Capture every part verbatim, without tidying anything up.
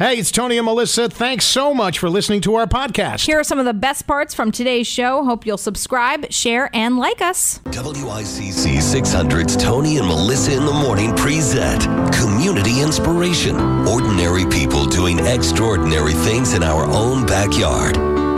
Hey, it's Tony and Melissa. Thanks so much for listening to our podcast. Here are some of the best parts from today's show. Hope you'll subscribe, share, and like us. W I C C six hundred's Tony and Melissa in the Morning present Community Inspiration. Ordinary people doing extraordinary things in our own backyard.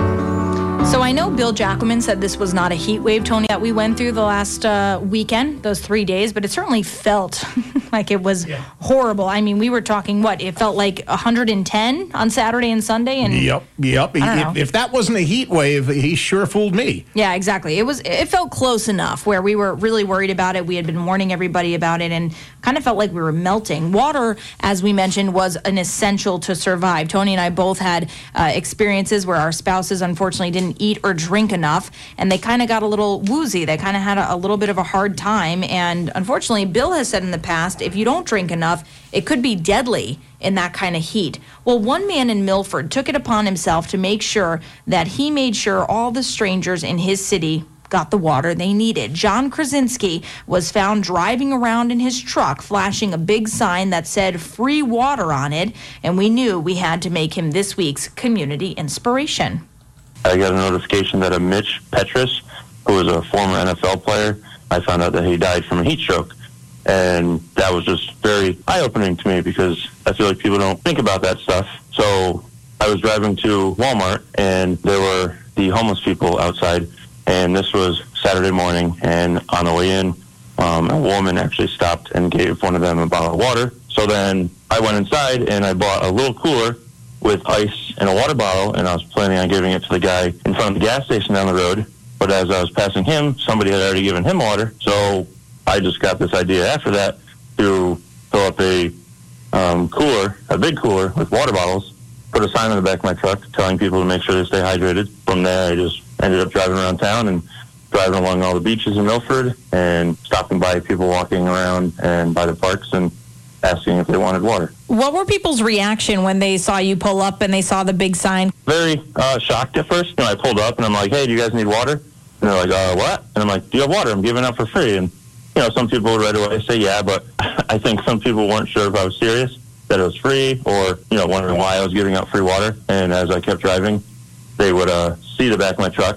So I know Bill Jackelman said this was not a heat wave, Tony, that we went through the last uh, weekend, those three days, but it certainly felt like it was yeah. horrible. I mean, we were talking, what, it felt like one hundred ten on Saturday and Sunday? And Yep, yep. I don't know. If, if that wasn't a heat wave, he sure fooled me. Yeah, exactly. It was. It felt close enough where we were really worried about it. We had been warning everybody about it and kind of felt like we were melting. Water, as we mentioned, was an essential to survive. Tony and I both had uh, experiences where our spouses, unfortunately, didn't eat or drink enough, and they kind of got a little woozy. They kind of had a, a little bit of a hard time, and unfortunately, Bill has said in the past, if you don't drink enough, it could be deadly in that kind of heat. Well, one man in Milford took it upon himself to make sure that he made sure all the strangers in his city got the water they needed. John Krasinski was found driving around in his truck, flashing a big sign that said free water on it, and we knew we had to make him this week's community inspiration. I got a notification that a Mitch Petrus, who was a former N F L player, I found out that he died from a heat stroke. And that was just very eye-opening to me because I feel like people don't think about that stuff. So I was driving to Walmart, and there were the homeless people outside. And this was Saturday morning, and on the way in, um, a woman actually stopped and gave one of them a bottle of water. So then I went inside, and I bought a little cooler with ice and a water bottle, and I was planning on giving it to the guy in front of the gas station down the road. But as I was passing him, somebody had already given him water. So I just got this idea after that to fill up a um, cooler, a big cooler with water bottles, put a sign on the back of my truck telling people to make sure they stay hydrated. From there, I just ended up driving around town and driving along all the beaches in Milford and stopping by people walking around and by the parks and asking if they wanted water. What were people's reaction when they saw you pull up and they saw the big sign? Very uh, shocked at first. You know, I pulled up and I'm like, hey, do you guys need water? And they're like, uh, what? And I'm like, do you have water? I'm giving out for free. And, you know, some people would right away say, yeah, but I think some people weren't sure if I was serious, that it was free, or, you know, wondering why I was giving out free water. And as I kept driving, they would uh, see the back of my truck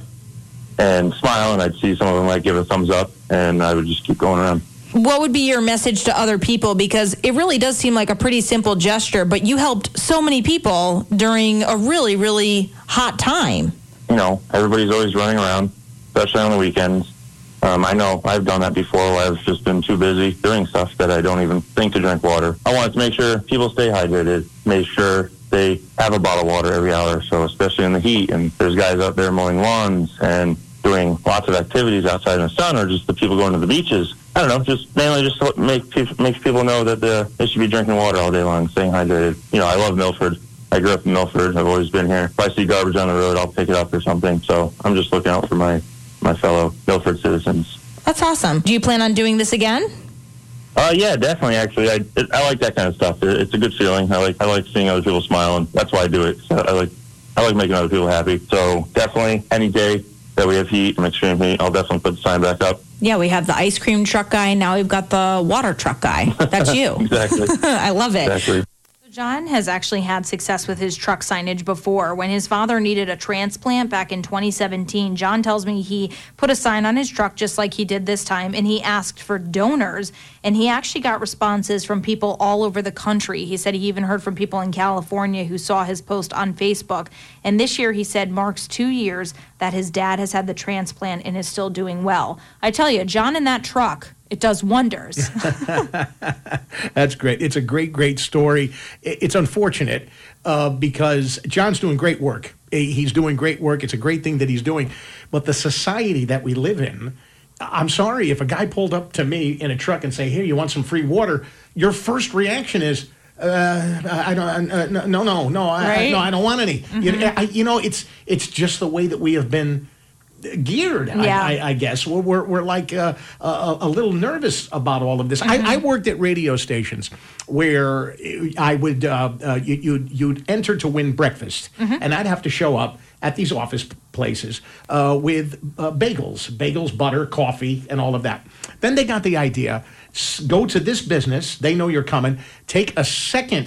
and smile, and I'd see some of them like give a thumbs up, and I would just keep going around. What would be your message to other people? Because it really does seem like a pretty simple gesture, but you helped so many people during a really, really hot time. You know, everybody's always running around, especially on the weekends. Um, I know I've done that before where I've just been too busy doing stuff that I don't even think to drink water. I wanted to make sure people stay hydrated, make sure they have a bottle of water every hour, so especially in the heat. And there's guys out there mowing lawns and doing lots of activities outside in the sun, or just the people going to the beaches. I don't know, just mainly just to make people, makes people know that the, they should be drinking water all day long, staying hydrated. You know, I love Milford. I grew up in Milford. I've always been here. If I see garbage on the road, I'll pick it up or something. So I'm just looking out for my, my fellow Milford citizens. That's awesome. Do you plan on doing this again? Uh, yeah, definitely. Actually, I it, I like that kind of stuff. It, it's a good feeling. I like I like seeing other people smile, and that's why I do it. So I like I like making other people happy. So definitely, any day that we have heat and extreme heat, I'll definitely put the sign back up. Yeah, we have the ice cream truck guy. Now we've got the water truck guy. That's you. Exactly. I love it. Exactly. John has actually had success with his truck signage before. When his father needed a transplant back in twenty seventeen, John tells me he put a sign on his truck just like he did this time, and he asked for donors, and he actually got responses from people all over the country. He said he even heard from people in California who saw his post on Facebook. And this year, he said, marks two years that his dad has had the transplant and is still doing well. I tell you, John in that truck, it does wonders. That's great. It's a great, great story. It's unfortunate uh, because John's doing great work. He's doing great work. It's a great thing that he's doing. But the society that we live in, I'm sorry, if a guy pulled up to me in a truck and say, here, you want some free water? Your first reaction is, uh, I don't, uh, no, no, no, I, right? I, no, I don't want any. Mm-hmm. You, I, you know, it's it's just the way that we have been geared, yeah. I, I, I guess. We're, we're, we're like uh, a, a little nervous about all of this. Mm-hmm. I, I worked at radio stations where I would, uh, uh, you, you'd, you'd enter to win breakfast, mm-hmm. and I'd have to show up at these office places uh, with uh, bagels, bagels, butter, coffee, and all of that. Then they got the idea, go to this business, they know you're coming, take a second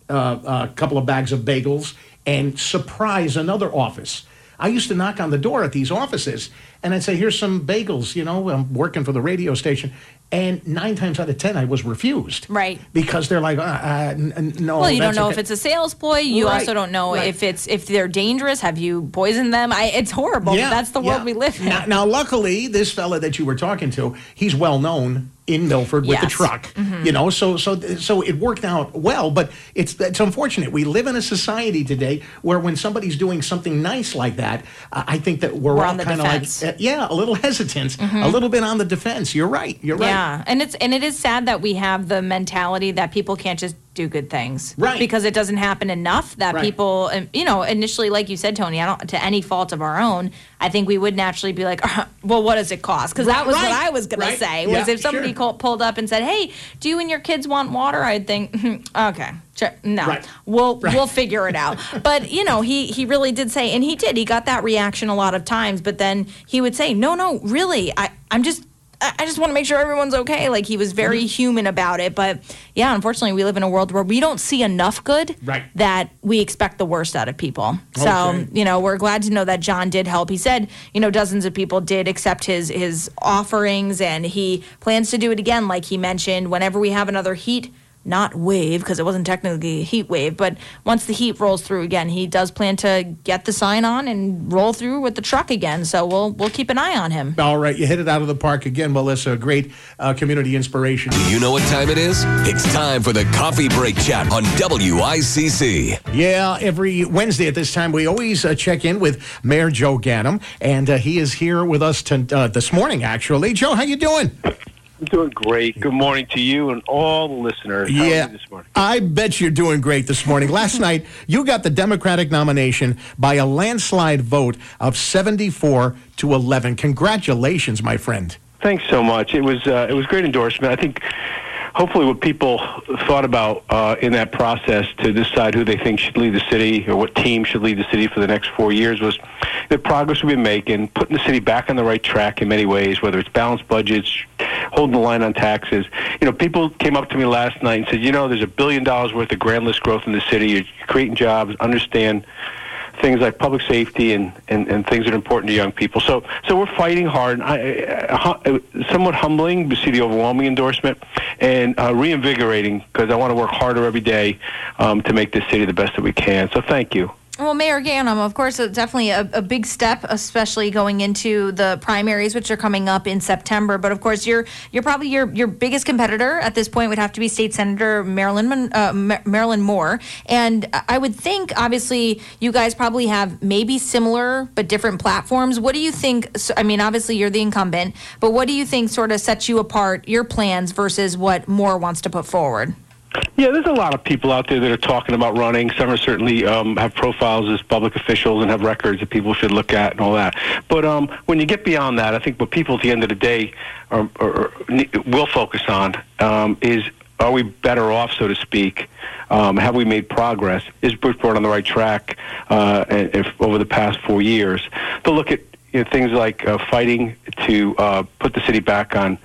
uh, a couple of bags of bagels and surprise another office. I used to knock on the door at these offices, and I'd say, here's some bagels, you know, I'm working for the radio station. And nine times out of ten, I was refused. Right. Because they're like, uh, uh, n- n- no. Well, you don't that's know okay. if it's a sales ploy. You Right, also don't know right. if it's if they're dangerous. Have you poisoned them? I, it's horrible. Yeah, That's the world yeah. we live in. Now, now, luckily, this fella that you were talking to, he's well known in Milford with the Yes. truck. You know, so so so it worked out well. But it's it's unfortunate. We live in a society today where when somebody's doing something nice like that, uh, I think that we're, We're all on the kind of like, defense. uh, yeah, a little hesitant, a little bit on the defense. You're right. You're right. Yeah, and it's and it is sad that we have the mentality that people can't just do good things, Right. Because it doesn't happen enough that Right. people, um, you know, initially, like you said, Tony, I don't to any fault of our own. I think we would naturally be like, uh, well, what does it cost? Because that was Right. what I was going Right. to say. Yeah, Was if somebody sure. called, pulled up and said, hey, do you and your kids want water? I'd think, okay. Sure. No, Right. we'll Right. we'll figure it out. But you know, he he really did say, and he did. He got that reaction a lot of times. But then he would say, no, no, really, I I'm just. I I just want to make sure everyone's okay. Like he was very Mm-hmm. human about it. But yeah, unfortunately, we live in a world where we don't see enough good Right. that we expect the worst out of people. So, Okay. you know, we're glad to know that John did help. He said, you know, dozens of people did accept his his offerings, and he plans to do it again, like he mentioned, whenever we have another heat. Not wave, because it wasn't technically a heat wave, but once the heat rolls through again, he does plan to get the sign on and roll through with the truck again. So we'll we'll keep an eye on him. All right, you hit it out of the park again, Melissa. Great uh, community inspiration. Do you know what time it is? It's time for the Coffee Break Chat on W I C C. Yeah, every Wednesday at this time, we always uh, check in with Mayor Joe Ganim, and uh, he is here with us to, uh, this morning, actually. Joe, how you doing? I'm doing great. Good morning to you and all the listeners. How are Yeah, you this morning? I bet you're doing great this morning. Last night, you got the Democratic nomination by a landslide vote of seventy-four to eleven. Congratulations, my friend. Thanks so much. It was uh, it was great endorsement. I think hopefully what people thought about uh, in that process to decide who they think should lead the city or what team should lead the city for the next four years was the progress we've been making, putting the city back on the right track in many ways, whether it's balanced budgets, holding the line on taxes. You know, people came up to me last night and said, you know, there's a billion dollars worth of grand list growth in the city. You're creating jobs, understand things like public safety and, and, and things that are important to young people. So so we're fighting hard. I, I, somewhat humbling to see the overwhelming endorsement and uh, reinvigorating because I want to work harder every day um, to make this city the best that we can. So thank you. Well, Mayor Ganim, of course, it's definitely a, a big step, especially going into the primaries, which are coming up in September. But of course, you're you're probably your your biggest competitor at this point would have to be State Senator Marilyn Mon- uh, Mar- Marilyn Moore, and I would think, obviously, you guys probably have maybe similar but different platforms. What do you think? So, I mean, obviously, you're the incumbent, but what do you think sort of sets you apart, your plans versus what Moore wants to put forward? Yeah, there's a lot of people out there that are talking about running. Some are certainly um, have profiles as public officials and have records that people should look at and all that. But um, when you get beyond that, I think what people at the end of the day are, are, are, will focus on um, is, are we better off, so to speak? Um, have we made progress? Is Bridgeport on the right track uh, if, over the past four years? They'll look at you know, things like uh, fighting to uh, put the city back on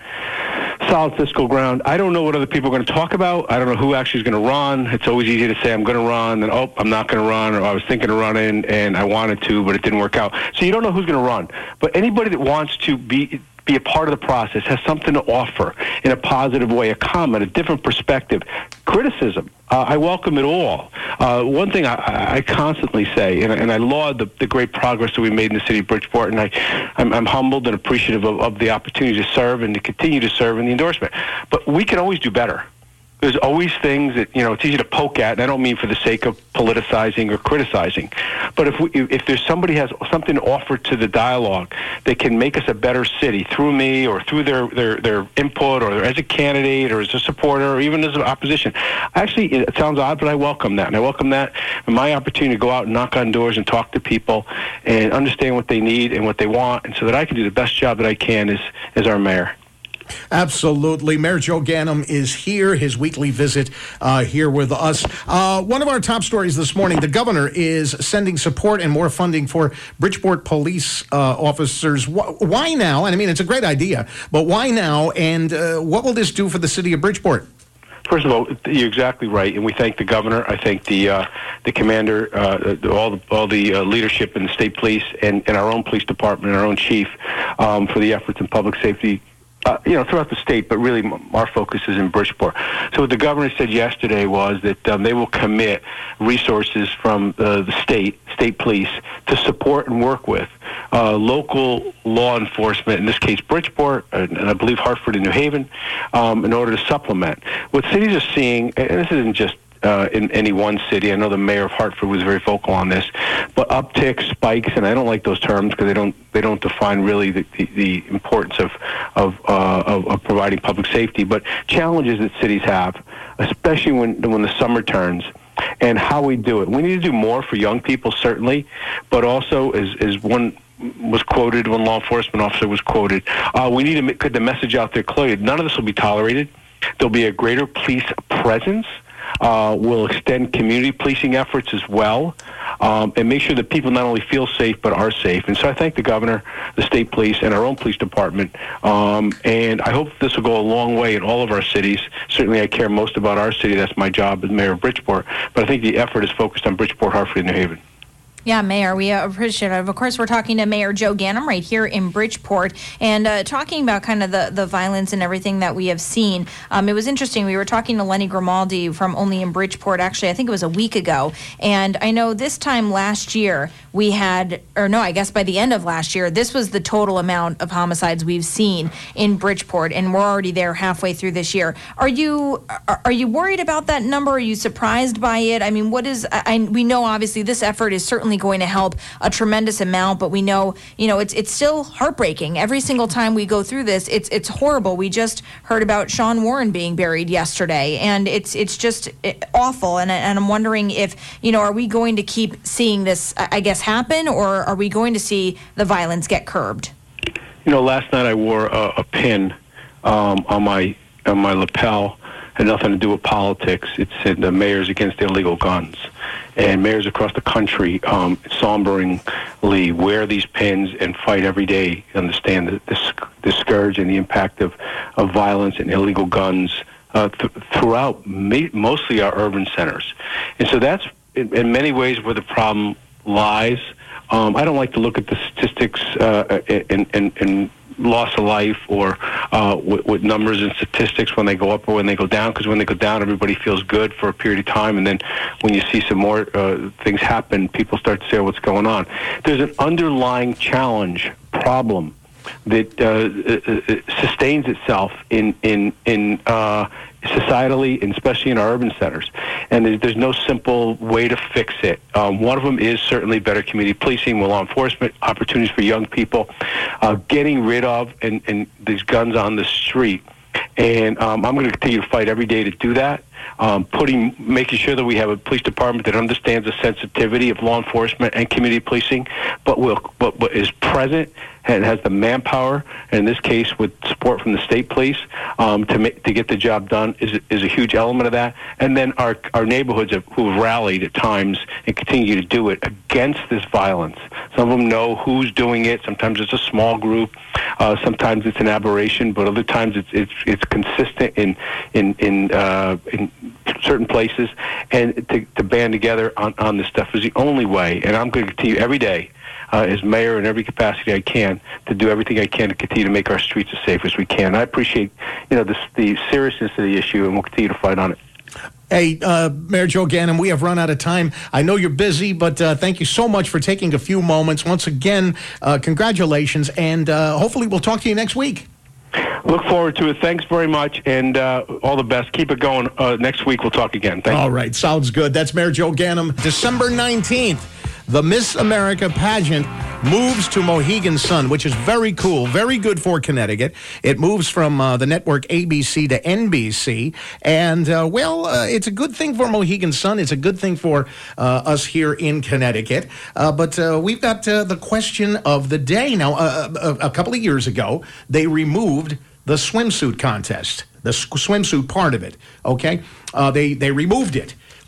solid fiscal ground. I don't know what other people are going to talk about. I don't know who actually is going to run. It's always easy to say I'm going to run, and oh, I'm not going to run, or I was thinking of running and I wanted to, but it didn't work out. So you don't know who's going to run. But anybody that wants to be be a part of the process has something to offer in a positive way, a comment, a different perspective, criticism. Uh, I welcome it all. Uh, one thing I, I constantly say, and, and I laud the, the great progress that we made in the city of Bridgeport, and I, I'm, I'm humbled and appreciative of, of the opportunity to serve and to continue to serve in the endorsement. But we can always do better. There's always things that, you know, it's easy to poke at, and I don't mean for the sake of politicizing or criticizing. But if we, if there's somebody has something to offer to the dialogue that can make us a better city through me or through their, their, their input or as a candidate or as a supporter or even as an opposition, actually, it sounds odd, but I welcome that. And I welcome that and my opportunity to go out and knock on doors and talk to people and understand what they need and what they want, and so that I can do the best job that I can as, as our mayor. Absolutely. Mayor Joe Ganim is here, his weekly visit uh, here with us. Uh, one of our top stories this morning, the governor is sending support and more funding for Bridgeport police uh, officers. Wh- why now? And I mean, it's a great idea, but why now? And uh, what will this do for the city of Bridgeport? First of all, you're exactly right, and we thank the governor. I thank the uh, the commander, uh, all the all the uh, leadership in the state police and, and our own police department, and our own chief, um, for the efforts in public safety. Uh, you know, throughout the state, but really our focus is in Bridgeport. So what the governor said yesterday was that um, they will commit resources from uh, the state, state police, to support and work with uh, local law enforcement, in this case Bridgeport, and, and I believe Hartford and New Haven, um, in order to supplement. What cities are seeing, and this isn't just Uh, in any one city. I know the mayor of Hartford was very vocal on this, but upticks, spikes, and I don't like those terms because they don't they don't define really the, the, the importance of of, uh, of of providing public safety. But challenges that cities have, especially when when the summer turns, and how we do it. We need to do more for young people, certainly, but also as as one was quoted, one law enforcement officer was quoted, uh, we need to make the message out there clearly. None of this will be tolerated. There'll be a greater police presence. Uh, we'll extend community policing efforts as well, um, and make sure that people not only feel safe but are safe. And so I thank the governor, the state police, and our own police department. Um, and I hope this will go a long way in all of our cities. Certainly I care most about our city. That's my job as mayor of Bridgeport. But I think the effort is focused on Bridgeport, Hartford, and New Haven. Yeah, Mayor, we uh, appreciate it. Of course, we're talking to Mayor Joe Ganim right here in Bridgeport, and uh, talking about kind of the, the violence and everything that we have seen. Um, it was interesting. We were talking to Lenny Grimaldi from Only in Bridgeport, actually, I think it was a week ago. And I know this time last year, we had, or no, I guess by the end of last year, this was the total amount of homicides we've seen in Bridgeport, and we're already there halfway through this year. Are you are, are you worried about that number? Are you surprised by it? I mean, what is, I, I, we know obviously this effort is certainly going to help a tremendous amount, but we know, you know, it's it's still heartbreaking. Every single time we go through this, it's it's horrible. We just heard about Sean Warren being buried yesterday, and it's it's just awful. And, and I'm wondering if, you know, are we going to keep seeing this, I guess, happen, or are we going to see the violence get curbed? You know, last night I wore a, a pin um, on my on my lapel. Had nothing to do with politics. It said the Mayors Against Illegal Guns. And mayors across the country um, somberingly wear these pins and fight every day, understand the, the, the scourge and the impact of, of violence and illegal guns uh, th- throughout ma- mostly our urban centers. And so that's in, in many ways where the problem lies. Um, I don't like to look at the statistics uh, and, and, and loss of life or uh, with, with numbers and statistics when they go up or when they go down, because when they go down, everybody feels good for a period of time, and then when you see some more uh, things happen, people start to say, oh, what's going on? There's an underlying challenge, problem, that uh, uh, sustains itself in in in uh, societally, and especially in our urban centers. And there's, there's no simple way to fix it. Um, one of them is certainly better community policing, more law enforcement, opportunities for young people, uh, getting rid of and, and these guns on the street. And um, I'm going to continue to fight every day to do that. Um, putting, making sure that we have a police department that understands the sensitivity of law enforcement and community policing, but will, but, but is present and has the manpower, and in this case with support from the state police, um, to make, to get the job done is is a huge element of that. And then our our neighborhoods have, who have rallied at times and continue to do it against this violence. Some of them know who's doing it. Sometimes it's a small group. Uh, sometimes it's an aberration, but other times it's it's it's consistent in in in, uh, in certain places. And to, to band together on, on this stuff is the only way. And I'm going to continue every day, uh, as mayor in every capacity I can, to do everything I can to continue to make our streets as safe as we can. I appreciate, you know, the, the seriousness of the issue, and we'll continue to fight on it. Hey, uh, Mayor Joe Ganim, we have run out of time. I know you're busy, but uh, thank you so much for taking a few moments. Once again, uh, congratulations, and uh, hopefully we'll talk to you next week. Look forward to it. Thanks very much, and uh, all the best. Keep it going. Uh, next week we'll talk again. Thank you. All right, sounds good. That's Mayor Joe Ganim. December nineteenth, the Miss America pageant moves to Mohegan Sun, which is very cool, very good for Connecticut. It moves from uh, the network A B C to N B C, and, uh, well, uh, it's a good thing for Mohegan Sun. It's a good thing for uh, us here in Connecticut. Uh, but uh, we've got uh, the question of the day. Now, uh, a, a couple of years ago, they removed the swimsuit contest, the swimsuit part of it, okay? Uh, they, they removed it.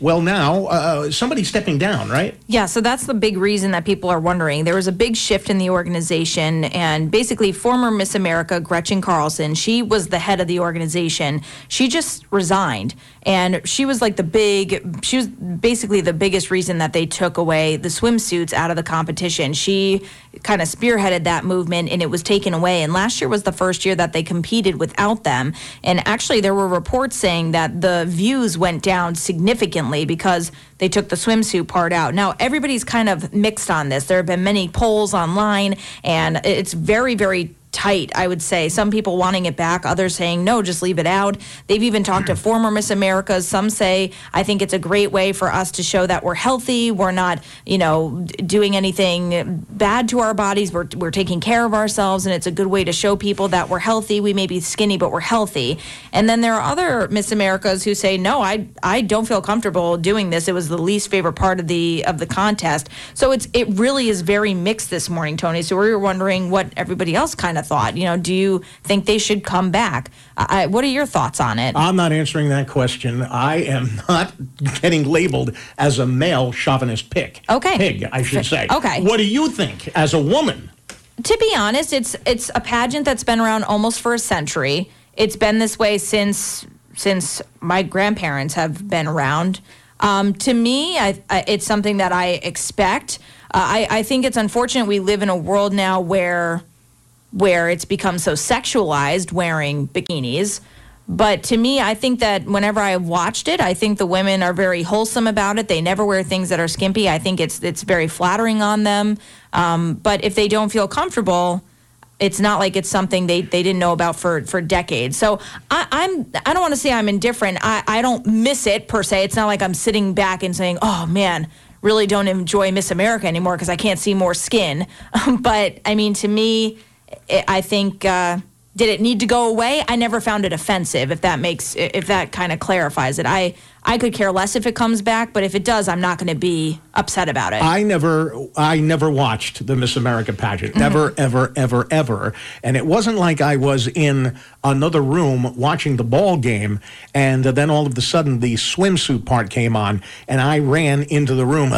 Well, now uh, somebody's stepping down, right? Yeah, so that's the big reason that people are wondering. There was a big shift in the organization, and basically former Miss America, Gretchen Carlson, she was the head of the organization. She just resigned, and she was like the big, she was basically the biggest reason that they took away the swimsuits out of the competition. She kind of spearheaded that movement, and it was taken away. And last year was the first year that they competed without them. And actually, there were reports saying that the views went down significantly because they took the swimsuit part out. Now, everybody's kind of mixed on this. There have been many polls online, and it's very, very tight, I would say. Some people wanting it back, others saying, no, just leave it out. They've even talked to former Miss Americas. Some say, I think it's a great way for us to show that we're healthy. We're not, you know, doing anything bad to our bodies. We're, we're taking care of ourselves, and it's a good way to show people that we're healthy. We may be skinny, but we're healthy. And then there are other Miss Americas who say, no, I I don't feel comfortable doing this. It was the least favorite part of the of the contest. So it's it really is very mixed this morning, Tony. So we were wondering what everybody else kind of thought. You know, do you think they should come back? I, what are your thoughts on it? I'm not answering that question. I am not getting labeled as a male chauvinist pig. Okay. Pig, I should say. Okay. What do you think as a woman? To be honest, it's it's a pageant that's been around almost for a century. It's been this way since since my grandparents have been around. Um, to me, I, I, it's something that I expect. Uh, I, I think it's unfortunate we live in a world now where where it's become so sexualized, wearing bikinis. But to me, I think that whenever I watched it, I think the women are very wholesome about it. They never wear things that are skimpy. I think it's it's very flattering on them. Um, but if they don't feel comfortable, it's not like it's something they, they didn't know about for, for decades. So I, I'm I don't want to say I'm indifferent. I, I don't miss it per se. It's not like I'm sitting back and saying, oh man, really don't enjoy Miss America anymore because I can't see more skin. But I mean, to me, I think, uh, did it need to go away? I never found it offensive, if that makes, if that kind of clarifies it. I, I could care less if it comes back, but if it does, I'm not going to be upset about it. I never, I never watched the Miss America pageant, never, mm-hmm. ever, ever, ever. And it wasn't like I was in another room watching the ball game, and then all of a sudden the swimsuit part came on, and I ran into the room.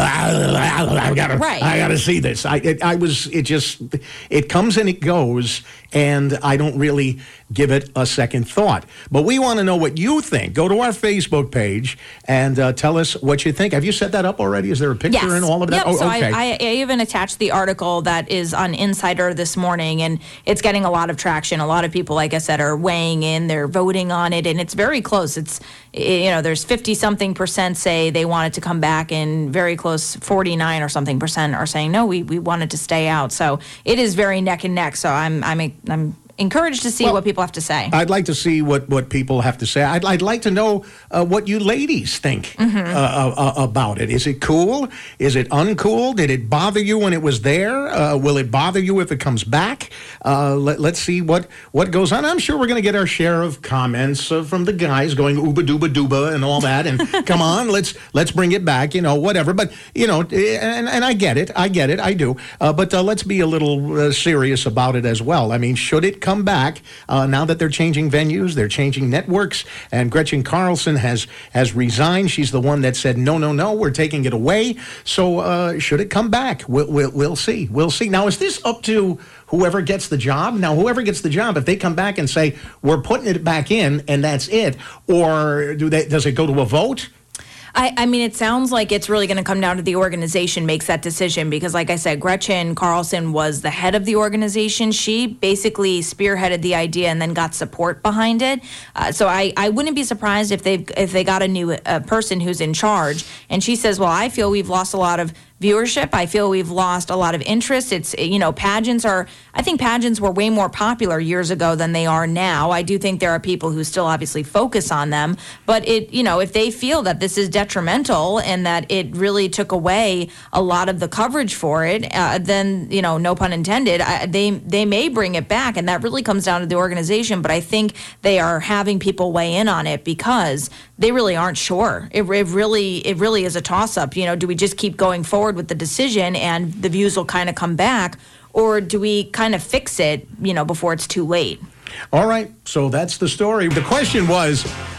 I gotta, right. I gotta see this. I, it, I was, it just, it comes and it goes, and I don't really give it a second thought. But we want to know what you think. Go to our Facebook page and uh, tell us what you think. Have you set that up already? Is there a picture yes. and all of that? Yep. Oh, so okay. I, I even attached the article that is on Insider this morning, and it's getting a lot of traction. A lot of people, like I said, are weighing in. They're voting on it, and it's very close. It's, you know, there's fifty-something percent say they want it to come back, and very close, forty-nine or something percent are saying, no, we, we want it to stay out. So it is very neck and neck. So I'm I'm I'm encouraged to see well, what people have to say. I'd like to see what, what people have to say. I'd, I'd like to know uh, what you ladies think mm-hmm. uh, uh, about it. Is it cool? Is it uncool? Did it bother you when it was there? Uh, will it bother you if it comes back? Uh, let, let's see what, what goes on. I'm sure we're going to get our share of comments uh, from the guys going ooba dooba dooba and all that. And come on, let's let's bring it back, you know, whatever. But, you know, and, and I get it. I get it. I do. Uh, but uh, let's be a little uh, serious about it as well. I mean, should it come back uh, now that they're changing venues, they're changing networks, and Gretchen Carlson has has resigned. She's the one that said, no, no, no, we're taking it away. So uh, should it come back? We'll, we'll, we'll see. We'll see. Now, is this up to whoever gets the job? Now, whoever gets the job, if they come back and say, we're putting it back in and that's it, or do they, does it go to a vote? I, I mean, it sounds like it's really going to come down to the organization makes that decision because, like I said, Gretchen Carlson was the head of the organization. She basically spearheaded the idea and then got support behind it. Uh, so I, I wouldn't be surprised if they if they got a new uh, person who's in charge. And she says, well, I feel we've lost a lot of viewership. I feel we've lost a lot of interest. It's, you know, pageants are, I think pageants were way more popular years ago than they are now. I do think there are people who still obviously focus on them, but it, you know, if they feel that this is detrimental and that it really took away a lot of the coverage for it, uh, then, you know, no pun intended, I, they, they may bring it back. And that really comes down to the organization. But I think they are having people weigh in on it because they really aren't sure. It, it really, it really is a toss up. You know, do we just keep going forward with the decision and the views will kind of come back, or do we kind of fix it, you know, before it's too late? All right, so that's the story. The question was,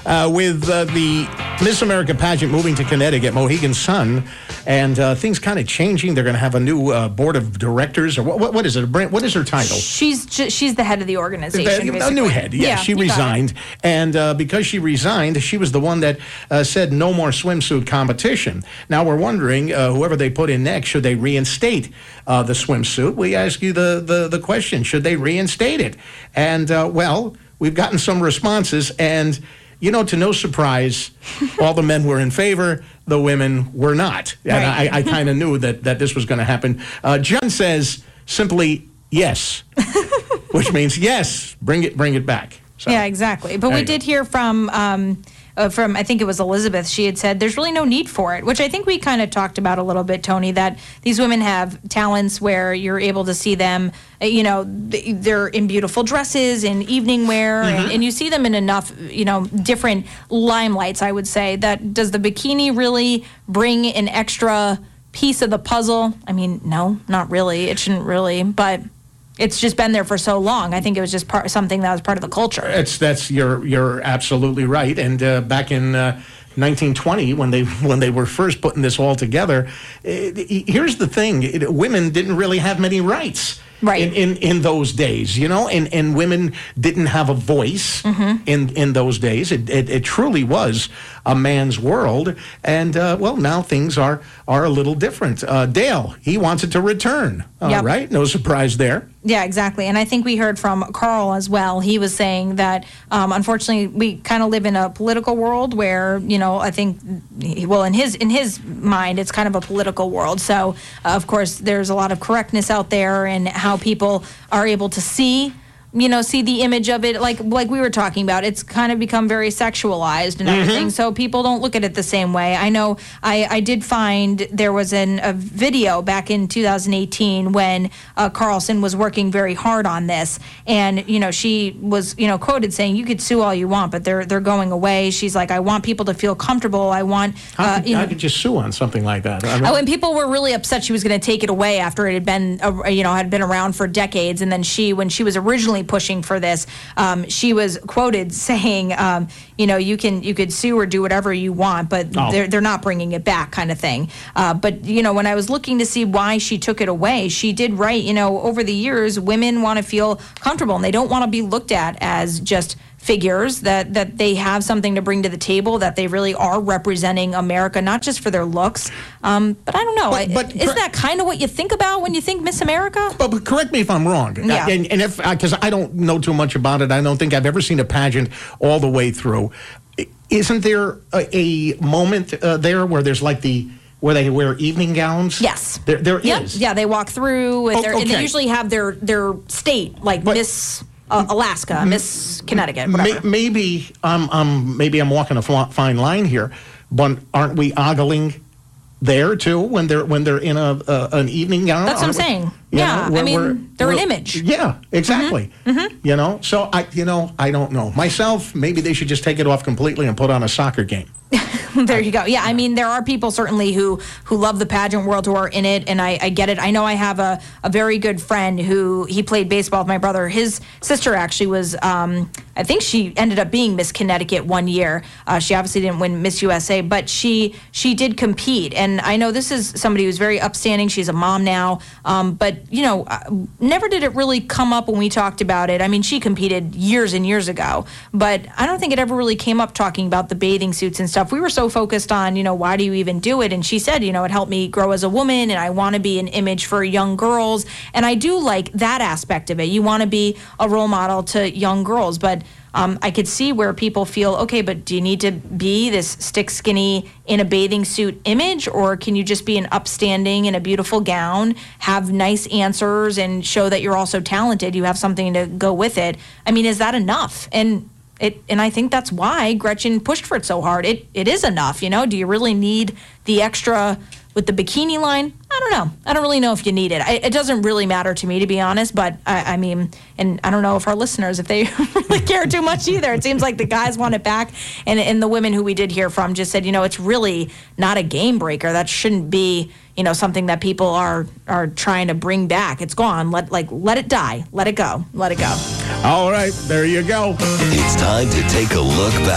Uh, with uh, the Miss America pageant moving to Connecticut, Mohegan Sun, and uh, things kind of changing. They're going to have a new uh, board of directors, or what, what, what is it? What is her title? She's ju- she's the head of the organization. The, a new head, yeah. yeah she you got resigned, it. and uh, because she resigned, she was the one that uh, said no more swimsuit competition. Now we're wondering, uh, whoever they put in next, should they reinstate uh, the swimsuit? We ask you the, the, the question, should they reinstate it? And, uh, well, we've gotten some responses, and... You know, to no surprise, all the men were in favor, the women were not. And right. I, I kind of knew that, that this was going to happen. Uh, John says simply yes, which means yes, bring it bring it back. So, yeah, exactly. But we did hear from... Um, Uh, from, I think it was Elizabeth, she had said there's really no need for it, which I think we kind of talked about a little bit, Tony, that these women have talents where you're able to see them, uh, you know, they're in beautiful dresses, in evening wear, mm-hmm. and, and you see them in enough, you know, different limelights, I would say, that does the bikini really bring an extra piece of the puzzle? I mean, no, not really. It shouldn't really, but... It's just been there for so long. I think it was just part something that was part of the culture. It's that's you're you're absolutely right. And uh, back in uh, nineteen twenty, when they when they were first putting this all together, it, it, here's the thing: it, women didn't really have many rights. Right. In, in, in those days, you know, and, and women didn't have a voice mm-hmm. in, in those days. It, it, it truly was a man's world. And, uh, well, now things are, are a little different. Uh, Dale, he wants it to return. All yep. right. No surprise there. Yeah, exactly. And I think we heard from Carl as well. He was saying that, um, unfortunately, we kind of live in a political world where, you know, I think, well, in his in his mind, it's kind of a political world. So, uh, of course, there's a lot of correctness out there and how people are able to see, you know, see the image of it, like like we were talking about. It's kind of become very sexualized and everything, mm-hmm. so people don't look at it the same way. I know I, I did find there was an, a video back in two thousand eighteen when uh, Carlson was working very hard on this, and, you know, she was, you know, quoted saying, you could sue all you want, but they're they're going away. She's like, I want people to feel comfortable. I want... How uh, could, you how know, could you sue on something like that? I mean, oh, and people were really upset she was going to take it away after it had been, uh, you know, had been around for decades, and then she, when she was originally pushing for this, um, she was quoted saying, um, you know, you can you could sue or do whatever you want, but oh. they're they're not bringing it back, kind of thing. Uh, but you know, when I was looking to see why she took it away, she did write, you know, over the years, women want to feel comfortable and they don't want to be looked at as just figures, that that they have something to bring to the table, that they really are representing America, not just for their looks. Um, but I don't know. But, but isn't that kind of what you think about when you think Miss America? But, but correct me if I'm wrong. Yeah. And, and if because I don't know too much about it, I don't think I've ever seen a pageant all the way through. Isn't there a, a moment uh, there where there's like the where they wear evening gowns? Yes. There, there yep. is. Yeah, they walk through, and, oh, okay. and they usually have their their state, like but, Miss uh, Alaska, Miss Connecticut, whatever. May, maybe um um maybe I'm walking a fine line here, but aren't we ogling there too when they're when they're in a, a an evening gown? That's what I'm we, saying. Yeah, know, I mean, we're, they're we're, an image. Yeah, exactly. Mm-hmm. Mm-hmm. You know, so I you know I don't know myself. Maybe they should just take it off completely and put on a soccer game. There you go. Yeah, I mean, there are people certainly who who love the pageant world, who are in it, and I, I get it. I know I have a, a very good friend who, he played baseball with my brother. His sister actually was, um, I think she ended up being Miss Connecticut one year. Uh, she obviously didn't win Miss U S A, but she she did compete. And I know this is somebody who's very upstanding. She's a mom now. Um, but, you know, never did it really come up when we talked about it. I mean, she competed years and years ago, but I don't think it ever really came up talking about the bathing suits and stuff. We were so focused on, you know, why do you even do it? And she said, you know, it helped me grow as a woman, and I want to be an image for young girls. And I do like that aspect of it. You want to be a role model to young girls, but um, I could see where people feel, okay, but do you need to be this stick skinny in a bathing suit image, or can you just be an upstanding in a beautiful gown, have nice answers, and show that you're also talented? You have something to go with it. I mean, is that enough? And It, and I think that's why Gretchen pushed for it so hard. It it is enough, you know? Do you really need the extra with the bikini line? I don't know. I don't really know if you need it. I, it doesn't really matter to me, to be honest, but I, I mean, and I don't know if our listeners, if they really care too much either. It seems like the guys want it back, and, and the women who we did hear from just said, you know, it's really not a game breaker. That shouldn't be, you know, something that people are are trying to bring back. It's gone. Let like let it die. Let it go. Let it go. All right, there you go. It's time to take a look back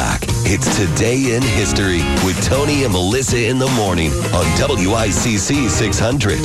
It's Today in History with Tony and Melissa in the morning on W I C C six hundred.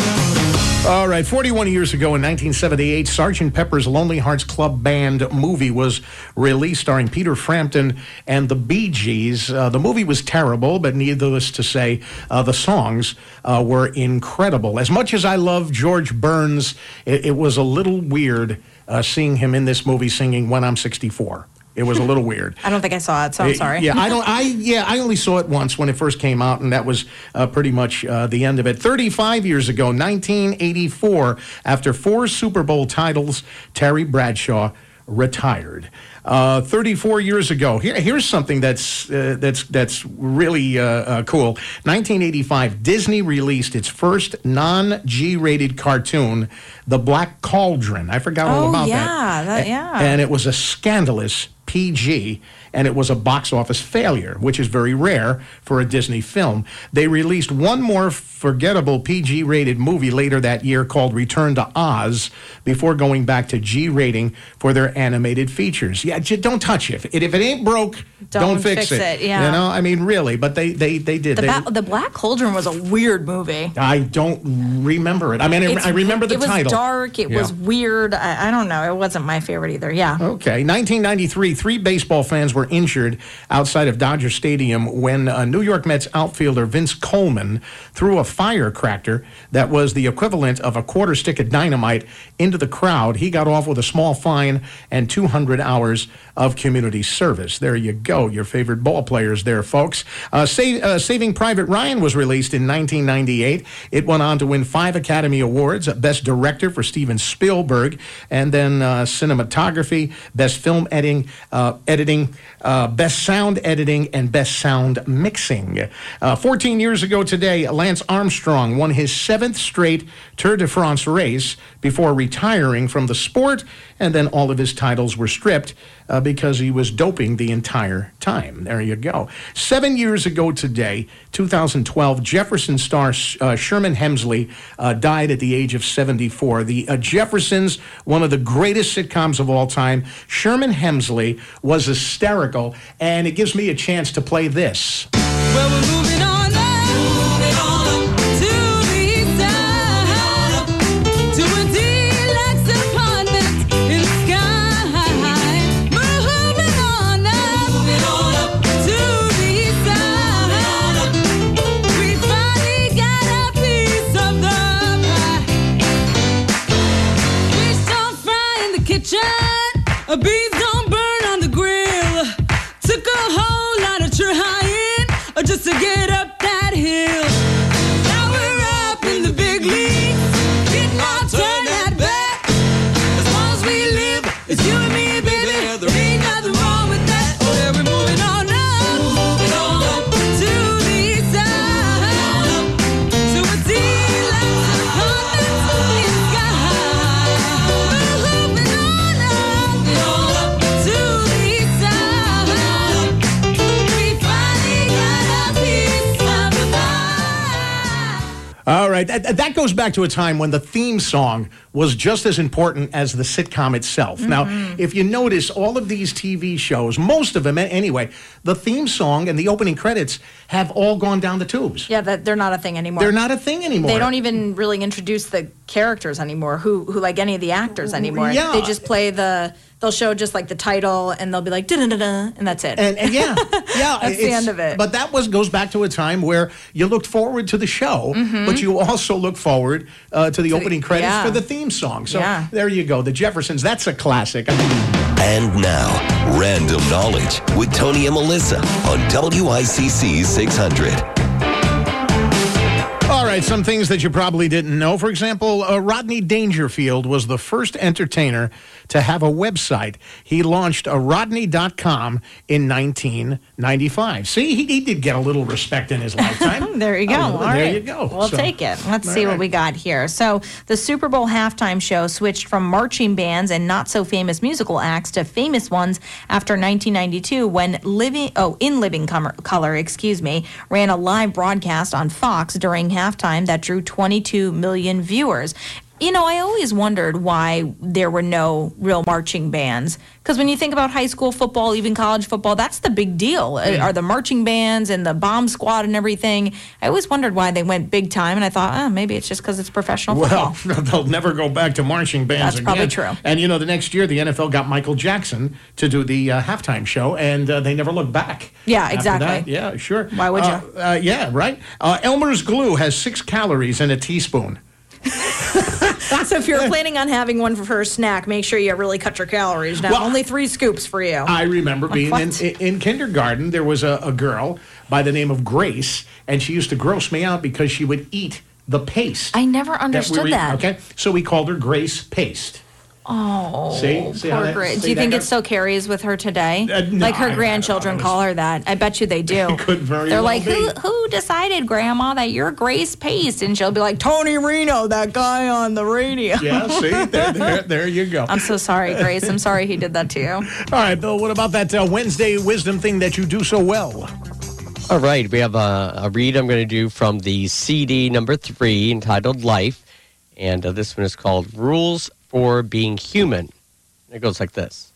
All right, forty-one years ago in nineteen seventy-eight, Sergeant Pepper's Lonely Hearts Club Band movie was released, starring Peter Frampton and the Bee Gees. Uh, the movie was terrible, but needless to say, uh, the songs uh, were incredible. As much as I love George Burns, it, it was a little weird uh, seeing him in this movie singing When I'm sixty-four. It was a little weird. I don't think I saw it, so I'm sorry. Yeah, I don't. I yeah, I only saw it once when it first came out, and that was uh, pretty much uh, the end of it. thirty-five years ago, nineteen eighty-four, after four Super Bowl titles, Terry Bradshaw retired. Uh, thirty-four years ago, here, here's something that's uh, that's that's really uh, uh, cool. nineteen eighty-five, Disney released its first non-G rated cartoon, The Black Cauldron. I forgot all Oh, about yeah, that. that- yeah. And it was a scandalous P G, and it was a box office failure, which is very rare for a Disney film. They released one more forgettable P G-rated movie later that year called Return to Oz before going back to G rating for their animated features. Yeah, j- don't touch it. If it, if it ain't broke, don't, Don't fix, fix it, yeah. You know, I mean, really, but they they, they did. The, They- ba- the Black Cauldron was a weird movie. I don't remember it. I mean, I, It's- I remember the it was title. dark. It Yeah. was weird. I, I don't know. It wasn't my favorite either. Yeah. Okay. nineteen ninety-three, three baseball fans were injured outside of Dodger Stadium when uh, New York Mets outfielder Vince Coleman threw a firecracker that was the equivalent of a quarter stick of dynamite into the crowd. He got off with a small fine and two hundred hours of community service. There you go. Your favorite ball players there, folks. Uh, Sa- uh, Saving Private Ryan was released in nineteen ninety-eight. It went on to win five Academy Awards, Best Director for Steven Spielberg, and then uh, Cinematography, Best Film Editing, uh, editing uh, Best Sound Editing, and Best Sound Mixing. Uh, fourteen years ago today, Lance Armstrong won his seventh straight Tour de France race before retiring from the sport, and then all of his titles were stripped uh, because he was doping the entire time. There you go. Seven years ago today, two thousand twelve, Jefferson star uh, Sherman Hemsley uh, died at the age of seventy-four. The uh, Jeffersons, one of the greatest sitcoms of all time. Sherman Hemsley was hysterical, and it gives me a chance to play this. Well, we're moving on up, moving on up to the east side, to a deluxe apartment in the sky. Moving on up, moving on up to the east side. We finally got a piece of the pie. Fish don't fry in the kitchen, beans don't burn on the grill. Took a whole lot of trying just to get up that hill. Now we're up in the big leagues, getting our turn at bat. As long as we live, it's you and me, baby. There ain't nothing wrong with that. Oh, yeah, we're moving on up, moving on up to the east side, to a deluxe apartment in the sky. Moving on up, moving on up to the east side. We finally got a piece of the pie. All right, that, that goes back to a time when the theme song was just as important as the sitcom itself. Now, if you notice, all of these T V shows, most of them anyway, the theme song and the opening credits have all gone down the tubes. Yeah, that they're not a thing anymore. They're not a thing anymore. They don't even really introduce the characters anymore, who who like any of the actors anymore. Yeah. They just play the. They'll show just like the title, and they'll be like da da da da, and that's it. And, and yeah, yeah, That's the it's- end of it. But that was goes back to a time where you looked forward to the show, but you also look forward uh, to the opening credits yeah. for the theme song. So Yeah. there you go, the Jeffersons. That's a classic. And now, Random Knowledge with Tony and Melissa on W I C C six hundred. All right, some things that you probably didn't know. For example, uh, Rodney Dangerfield was the first entertainer to have a website. He launched a rodney dot com in nineteen ninety-five. See, he, he did get a little respect in his lifetime. There you go. Oh, All there right. you go. We'll So- take it. Let's All see right. what we got here. So, the Super Bowl halftime show switched from marching bands and not so famous musical acts to famous ones after nineteen ninety-two when Living oh, In Living Color, color, excuse me, ran a live broadcast on Fox during halftime that drew twenty-two million viewers. You know, I always wondered why there were no real marching bands. Because when you think about high school football, even college football, that's the big deal. Mm. Are the marching bands and the bomb squad and everything. I always wondered why they went big time, and I thought, oh, maybe it's just because it's professional football. Well, they'll never go back to marching bands That's again. probably true. And, you know, the next year, the N F L got Michael Jackson to do the uh, halftime show, and uh, they never looked back. Yeah, after exactly. that. Yeah, sure. Why would you? Uh, uh, yeah, right. Uh, Elmer's glue has six calories in a teaspoon. So if you're planning on having one for a snack, make sure you really cut your calories down. Well, Only three scoops for you. I remember Like being in, what? in kindergarten, there was a, a girl by the name of Grace, and she used to gross me out because she would eat the paste. I never that we understood were that. eating, okay, so we called her Grace Paste. Oh, See? See how poor that- Grace. see Do you that think guy? it still carries with her today? Uh, no, like her I- I- grandchildren I was- call her that. I bet you they do. It could very They're well like, be. who who decided, Grandma, that you're Grace Paste? And she'll be like, Tony Reno, that guy on the radio. Yeah, see? There, there, there you go. I'm so sorry, Grace. I'm sorry he did that to you. All right, Bill, what about that uh, Wednesday wisdom thing that you do so well? All right, we have a, a read I'm going to do from the C D number three entitled Life. And uh, this one is called Rules for Being Human. It goes like this.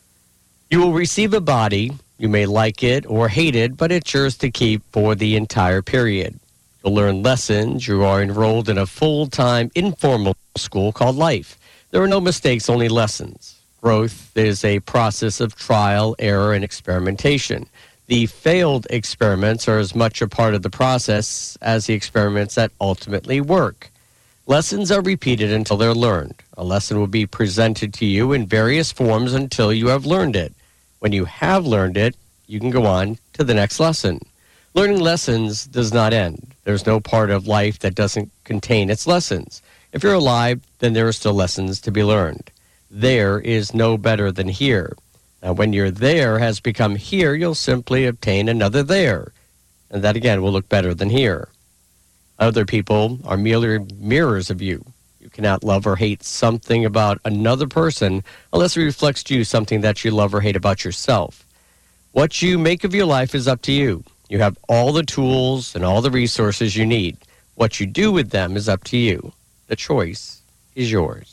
You will receive a body. You may like it or hate it, but it's yours to keep for the entire period. You'll learn lessons. You are enrolled in a full-time informal school called life. There are no mistakes, only lessons. Growth is a process of trial, error, and experimentation. The failed experiments are as much a part of the process as the experiments that ultimately work. Lessons are repeated until they're learned. A lesson will be presented to you in various forms until you have learned it. When you have learned it, you can go on to the next lesson. Learning lessons does not end. There's no part of life that doesn't contain its lessons. If you're alive, then there are still lessons to be learned. There is no better than here. Now, when your there has become here, you'll simply obtain another there. And that, again, will look better than here. Other people are merely mirrors of you. You cannot love or hate something about another person unless it reflects to you something that you love or hate about yourself. What you make of your life is up to you. You have all the tools and all the resources you need. What you do with them is up to you. The choice is yours.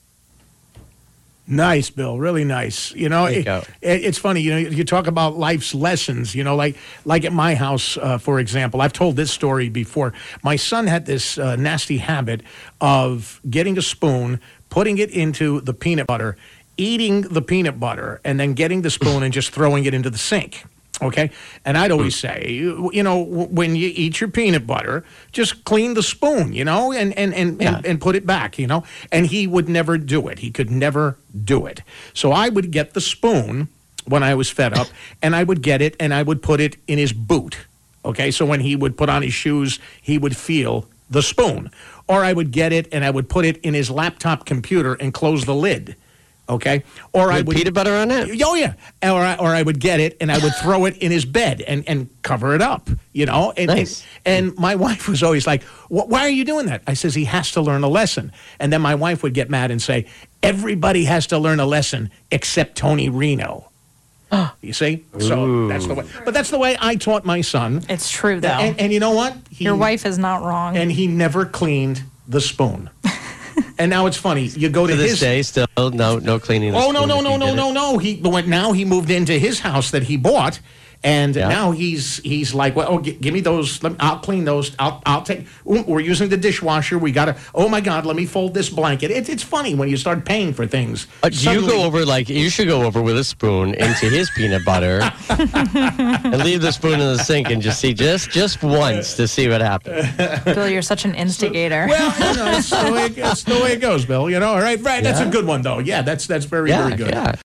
Nice, Bill. Really nice. You know, There you it, go. it, it's funny. You know, you talk about life's lessons. You know, like like at my house, uh, for example. I've told this story before. My son had this uh, nasty habit of getting a spoon, putting it into the peanut butter, eating the peanut butter, and then getting the spoon and just throwing it into the sink. Okay? And I'd always say, you, you know, when you eat your peanut butter, just clean the spoon, you know, and, and, and, Yeah. and, and put it back, you know. And he would never do it. He could never do it. So I would get the spoon when I was fed up, and I would get it, and I would put it in his boot. Okay? So when he would put on his shoes, he would feel the spoon. Or I would get it, and I would put it in his laptop computer and close the lid. Okay, or I With would peanut butter on it? Oh yeah, or I, or I would get it and I would throw it in his bed and, and cover it up, you know. And, Nice. and and my wife was always like, "Wh- "Why are you doing that?" I says, "He has to learn a lesson." And then my wife would get mad and say, "Everybody has to learn a lesson except Tony Reno." You see, so Ooh. that's the way. But that's the way I taught my son. It's true, though. And, and you know what? He, Your wife is not wrong. and he never cleaned the spoon. And now it's funny. You go to, To this his day, still no no cleaning. the Oh no spoon no if no you no did no it. no! He went now. He moved into his house that he bought, and Yeah. now he's he's like, well, oh, g- give me those. Let me, I'll clean those. I'll I'll take. Ooh, we're using the dishwasher. We gotta. Oh my God! Let me fold this blanket. It, it's funny when you start paying for things. Uh, do you Suddenly- go over like you should go over with a spoon into his peanut butter and leave the spoon in the sink and just see just just once to see what happens. Bill, you're such an instigator. Well, you know, it's the way it, it's the way it goes, Bill. You know, all right, right. That's Yeah. a good one, though. Yeah, that's that's very Yeah, very good. yeah.